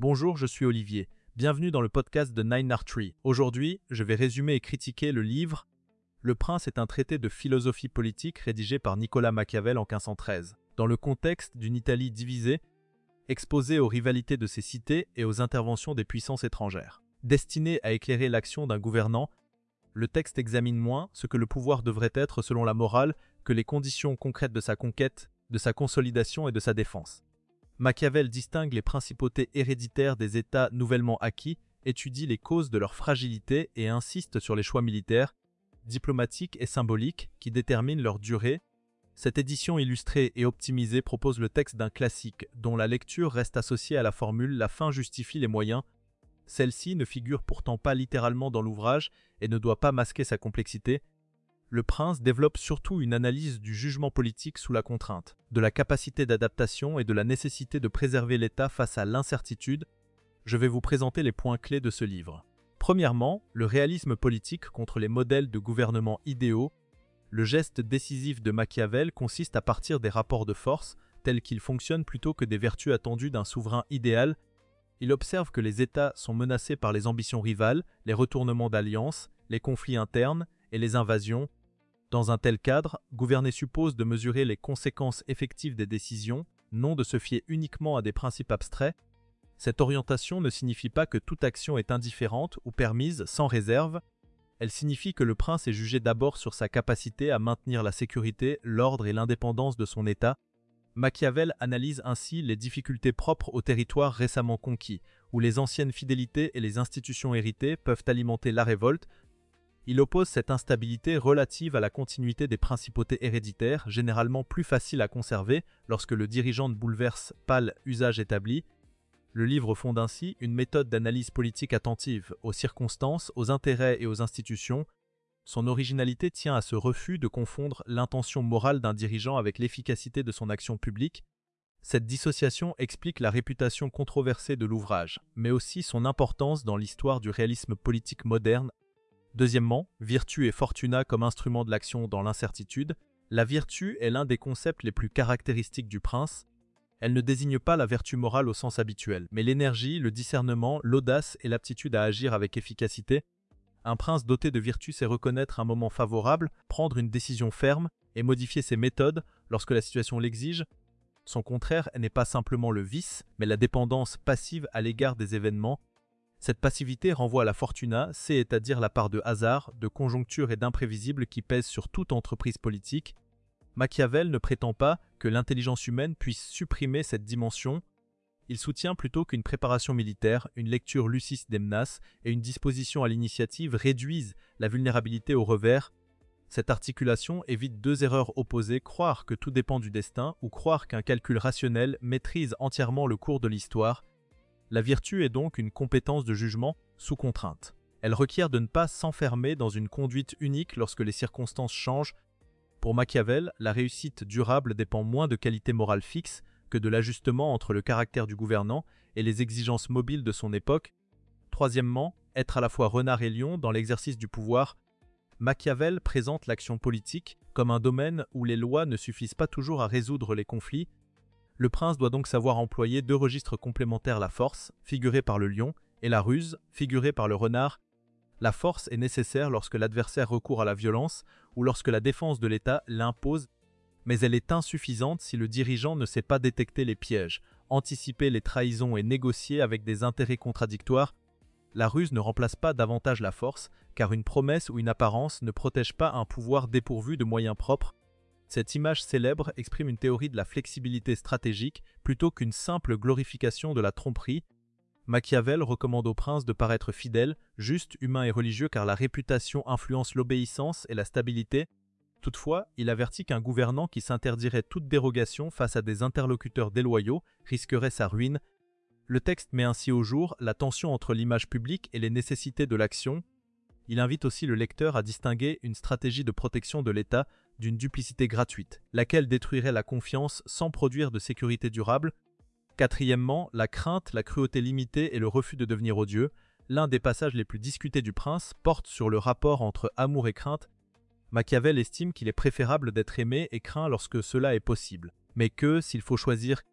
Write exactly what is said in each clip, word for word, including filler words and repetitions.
Bonjour, je suis Olivier. Bienvenue dans le podcast de Nine Art Tree. Aujourd'hui, je vais résumer et critiquer le livre Le Prince est un traité de philosophie politique rédigé par Nicolas Machiavel en quinze cent treize. Dans le contexte d'une Italie divisée, exposée aux rivalités de ses cités et aux interventions des puissances étrangères. Destiné à éclairer l'action d'un gouvernant, le texte examine moins ce que le pouvoir devrait être selon la morale que les conditions concrètes de sa conquête, de sa consolidation et de sa défense. Machiavel distingue les principautés héréditaires des États nouvellement acquis, étudie les causes de leur fragilité et insiste sur les choix militaires, diplomatiques et symboliques qui déterminent leur durée. Cette édition illustrée et optimisée propose le texte d'un classique dont la lecture reste associée à la formule « la fin justifie les moyens ». Celle-ci ne figure pourtant pas littéralement dans l'ouvrage et ne doit pas masquer sa complexité. Le Prince développe surtout une analyse du jugement politique sous la contrainte, de la capacité d'adaptation et de la nécessité de préserver l'État face à l'incertitude. Je vais vous présenter les points clés de ce livre. Premièrement, le réalisme politique contre les modèles de gouvernement idéaux. Le geste décisif de Machiavel consiste à partir des rapports de force, tels qu'ils fonctionnent plutôt que des vertus attendues d'un souverain idéal. Il observe que les États sont menacés par les ambitions rivales, les retournements d'alliances, les conflits internes et les invasions. Dans un tel cadre, gouverner suppose de mesurer les conséquences effectives des décisions, non de se fier uniquement à des principes abstraits. Cette orientation ne signifie pas que toute action est indifférente ou permise sans réserve. Elle signifie que le prince est jugé d'abord sur sa capacité à maintenir la sécurité, l'ordre et l'indépendance de son État. Machiavel analyse ainsi les difficultés propres aux territoires récemment conquis, où les anciennes fidélités et les institutions héritées peuvent alimenter la révolte. Il oppose cette instabilité relative à la continuité des principautés héréditaires, généralement plus faciles à conserver lorsque le dirigeant bouleverse pas l'usage établi. Le livre fonde ainsi une méthode d'analyse politique attentive aux circonstances, aux intérêts et aux institutions. Son originalité tient à ce refus de confondre l'intention morale d'un dirigeant avec l'efficacité de son action publique. Cette dissociation explique la réputation controversée de l'ouvrage, mais aussi son importance dans l'histoire du réalisme politique moderne. Deuxièmement, vertu et fortuna comme instrument de l'action dans l'incertitude. La vertu est l'un des concepts les plus caractéristiques du prince. Elle ne désigne pas la vertu morale au sens habituel, mais l'énergie, le discernement, l'audace et l'aptitude à agir avec efficacité. Un prince doté de vertu sait reconnaître un moment favorable, prendre une décision ferme et modifier ses méthodes lorsque la situation l'exige. Son contraire n'est pas simplement le vice, mais la dépendance passive à l'égard des événements. Cette passivité renvoie à la fortuna, c'est-à-dire la part de hasard, de conjoncture et d'imprévisible qui pèse sur toute entreprise politique. Machiavel ne prétend pas que l'intelligence humaine puisse supprimer cette dimension. Il soutient plutôt qu'une préparation militaire, une lecture lucide des menaces et une disposition à l'initiative réduisent la vulnérabilité au revers. Cette articulation évite deux erreurs opposées, croire que tout dépend du destin ou croire qu'un calcul rationnel maîtrise entièrement le cours de l'histoire. La vertu est donc une compétence de jugement sous contrainte. Elle requiert de ne pas s'enfermer dans une conduite unique lorsque les circonstances changent. Pour Machiavel, la réussite durable dépend moins de qualités morales fixes que de l'ajustement entre le caractère du gouvernant et les exigences mobiles de son époque. Troisièmement, être à la fois renard et lion dans l'exercice du pouvoir. Machiavel présente l'action politique comme un domaine où les lois ne suffisent pas toujours à résoudre les conflits. Le prince doit donc savoir employer deux registres complémentaires, la force, figurée par le lion, et la ruse, figurée par le renard. La force est nécessaire lorsque l'adversaire recourt à la violence ou lorsque la défense de l'État l'impose, mais elle est insuffisante si le dirigeant ne sait pas détecter les pièges, anticiper les trahisons et négocier avec des intérêts contradictoires. La ruse ne remplace pas davantage la force, car une promesse ou une apparence ne protège pas un pouvoir dépourvu de moyens propres. Cette image célèbre exprime une théorie de la flexibilité stratégique plutôt qu'une simple glorification de la tromperie. Machiavel recommande au prince de paraître fidèle, juste, humain et religieux car la réputation influence l'obéissance et la stabilité. Toutefois, il avertit qu'un gouvernant qui s'interdirait toute dérogation face à des interlocuteurs déloyaux risquerait sa ruine. Le texte met ainsi au jour la tension entre l'image publique et les nécessités de l'action. Il invite aussi le lecteur à distinguer une stratégie de protection de l'État d'une duplicité gratuite, laquelle détruirait la confiance sans produire de sécurité durable. Quatrièmement, la crainte, la cruauté limitée et le refus de devenir odieux. L'un des passages les plus discutés du prince porte sur le rapport entre amour et crainte. Machiavel estime qu'il est préférable d'être aimé et craint lorsque cela est possible, mais que, s'il faut choisir,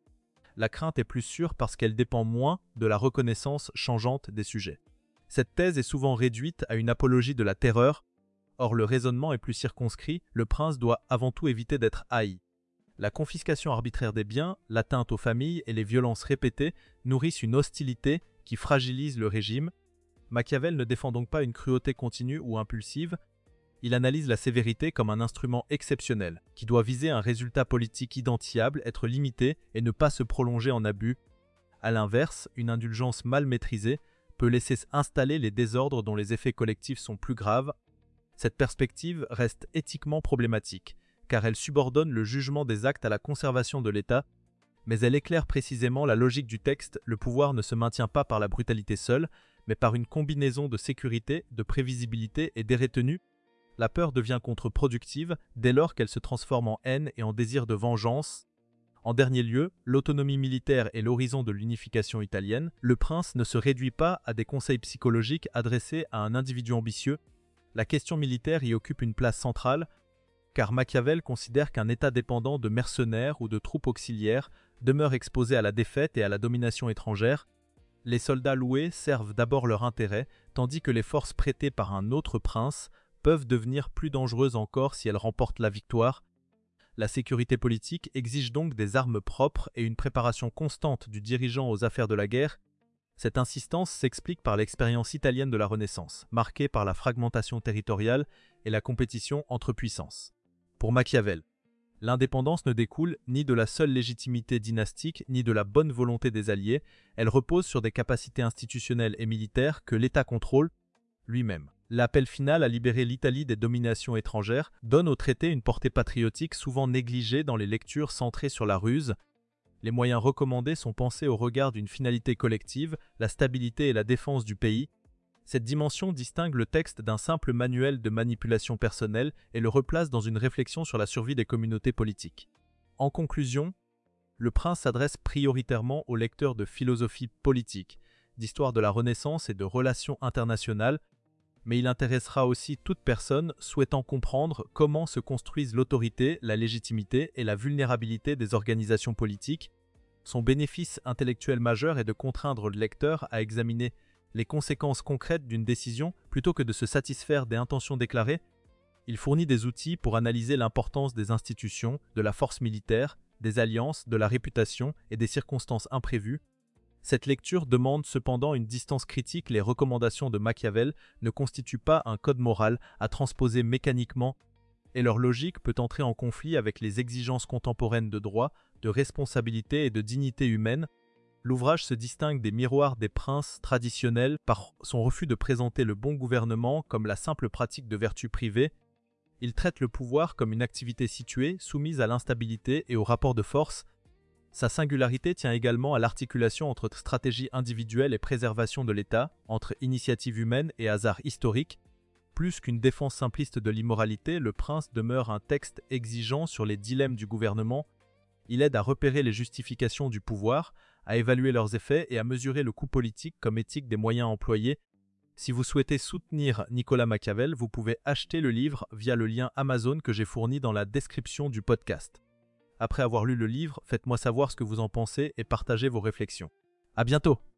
La crainte est plus sûre parce qu'elle dépend moins de la reconnaissance changeante des sujets. Cette thèse est souvent réduite à une apologie de la terreur. Or, le raisonnement est plus circonscrit, le prince doit avant tout éviter d'être haï. La confiscation arbitraire des biens, l'atteinte aux familles et les violences répétées nourrissent une hostilité qui fragilise le régime. Machiavel ne défend donc pas une cruauté continue ou impulsive, il analyse la sévérité comme un instrument exceptionnel, qui doit viser un résultat politique identifiable, être limité et ne pas se prolonger en abus. A l'inverse, une indulgence mal maîtrisée peut laisser installer les désordres dont les effets collectifs sont plus graves. Cette perspective reste éthiquement problématique, car elle subordonne le jugement des actes à la conservation de l'État, mais elle éclaire précisément la logique du texte. Le pouvoir ne se maintient pas par la brutalité seule, mais par une combinaison de sécurité, de prévisibilité et des retenues. La peur devient contre-productive dès lors qu'elle se transforme en haine et en désir de vengeance. En dernier lieu, l'autonomie militaire est l'horizon de l'unification italienne. Le prince ne se réduit pas à des conseils psychologiques adressés à un individu ambitieux. La question militaire y occupe une place centrale, car Machiavel considère qu'un État dépendant de mercenaires ou de troupes auxiliaires demeure exposé à la défaite et à la domination étrangère. Les soldats loués servent d'abord leur intérêt, tandis que les forces prêtées par un autre prince peuvent devenir plus dangereuses encore si elles remportent la victoire. La sécurité politique exige donc des armes propres et une préparation constante du dirigeant aux affaires de la guerre. Cette insistance s'explique par l'expérience italienne de la Renaissance, marquée par la fragmentation territoriale et la compétition entre puissances. Pour Machiavel, l'indépendance ne découle ni de la seule légitimité dynastique ni de la bonne volonté des alliés, elle repose sur des capacités institutionnelles et militaires que l'État contrôle lui-même. L'appel final à libérer l'Italie des dominations étrangères donne au traité une portée patriotique souvent négligée dans les lectures centrées sur la ruse. Les moyens recommandés sont pensés au regard d'une finalité collective, la stabilité et la défense du pays. Cette dimension distingue le texte d'un simple manuel de manipulation personnelle et le replace dans une réflexion sur la survie des communautés politiques. En conclusion, le prince s'adresse prioritairement aux lecteurs de philosophie politique, d'histoire de la Renaissance et de relations internationales, mais il intéressera aussi toute personne souhaitant comprendre comment se construisent l'autorité, la légitimité et la vulnérabilité des organisations politiques. Son bénéfice intellectuel majeur est de contraindre le lecteur à examiner les conséquences concrètes d'une décision plutôt que de se satisfaire des intentions déclarées. Il fournit des outils pour analyser l'importance des institutions, de la force militaire, des alliances, de la réputation et des circonstances imprévues. Cette lecture demande cependant une distance critique. Les recommandations de Machiavel ne constituent pas un code moral à transposer mécaniquement, et leur logique peut entrer en conflit avec les exigences contemporaines de droit, de responsabilité et de dignité humaine. L'ouvrage se distingue des miroirs des princes traditionnels par son refus de présenter le bon gouvernement comme la simple pratique de vertu privée. Il traite le pouvoir comme une activité située, soumise à l'instabilité et au rapport de force. Sa singularité tient également à l'articulation entre stratégie individuelle et préservation de l'État, entre initiative humaine et hasard historique. Plus qu'une défense simpliste de l'immoralité, Le Prince demeure un texte exigeant sur les dilemmes du gouvernement. Il aide à repérer les justifications du pouvoir, à évaluer leurs effets et à mesurer le coût politique comme éthique des moyens employés. Si vous souhaitez soutenir Nicolas Machiavel, vous pouvez acheter le livre via le lien Amazon que j'ai fourni dans la description du podcast. Après avoir lu le livre, faites-moi savoir ce que vous en pensez et partagez vos réflexions. À bientôt!